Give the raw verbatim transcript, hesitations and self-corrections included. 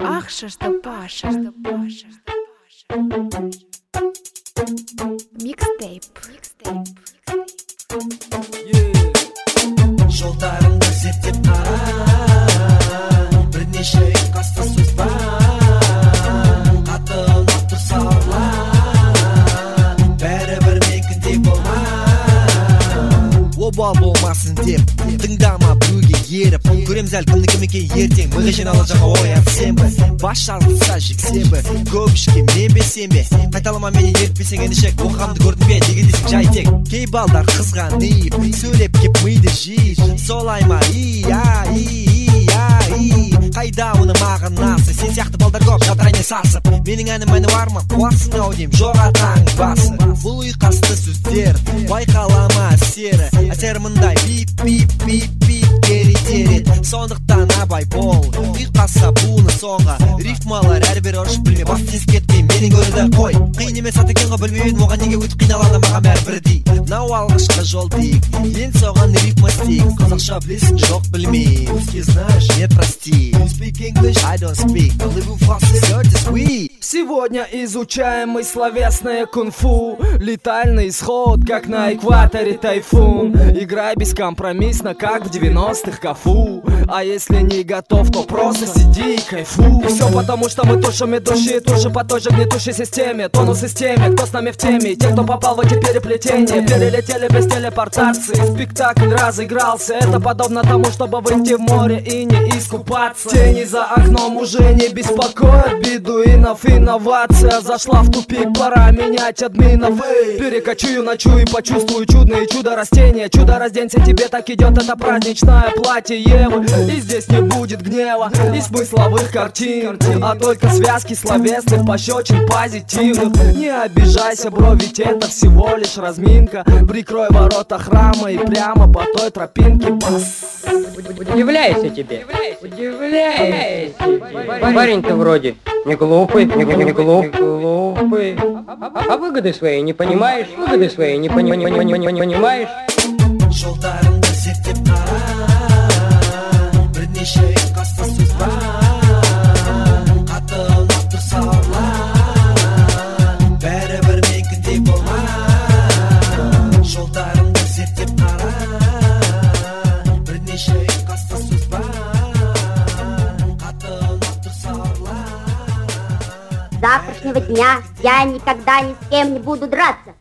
Ахша, что Паша, что Паша. Микстейп. Жолдарыңды зерттеп қара, бірнеше ұйқасты сөз бар, қаты ұнап тұрса орла, бәрібір менікіндей болма. Обал болмасын деп, тыңдама біреуге еріп, көреміз әлі кімді кім екен ертең, миға жиналы жаңа ой ат сенбі, бас жарылса жексенбі, көп ішке мен бе сенбе, қайталама мені ертпесең ендішек, оқығанды көрдің бе, неге десең жай тек. Кей балдар қызғанып, сөйлеп кеп миды жиып, солай ма, и-а-и-и-а-и, қайда оны мағынасы, сен сияқты балдар көп жатырайне сасып, менің әнім әні бар ма, қуасың ау дейм, жоға таң басы. Бұл ұйқасты сөздер, байқалама әсері, әсер мындай бип-бип-бип-бип керетерет, сондықтан абай бол, ұйқаса буыны соңға, рифмалар әрбір ұрыш білме, басты ескертпей менің көрді қой, қиын емес ат екен ғой білмеуін, оған неге өтіп қиналады маған бәрібірдей. Нау алғашқы жол дейік, ең соған рифма стейк, қазақша білесің жоқ білмей, русский знаешь, нет прости, you speak English, I don't speak, parlez-vous français, c'est oui. Сегодня изучаем мы словесное кунг-фу, летальный исход, как на экваторе тайфун. Играй бескомпромиссно, как в девяностых Кафу. А если не готов, то просто сиди и кайфуй. И все потому, что мы тушим идущие туши по той же гнетущей системе. Тонус из теме, кто с нами в теме, и те, кто попал в эти переплетения, перелетели без телепортации. Спектакль разыгрался, это подобно тому, чтобы выйти в море и не искупаться. Тени за окном уже не беспокоят бедуинов. Инновация зашла в тупик, пора менять админов. Перекочую, ночую и почувствую чудные чудо растения. Чудо разденься, тебе так идет это праздничное платье Евы. И здесь не будет гнева и смысловых картин, а только связки словесных пощечин позитивных. Не обижайся, бро, ведь это всего лишь разминка. Прикрой ворота храма и прямо по той тропинке бас. Удивляйся тебе, удивляйся. Парень-то вроде не глупый, не, не, не глупый, глупый. А выгоды свои не понимаешь, выгоды свои не, пони, не, не, не, не понимаешь. Жолдарыңды зерттеп қара, бірнеше ұйқасты сөз бар, қаты ұнап тұрса орла, бәрібір менікіндей болма. Жолдарыңды зерттеп қара, бірнеше ұйқасты сөз бар, қаты ұнап тұрса орла. С завтрашнего дня я никогда ни с кем не буду драться.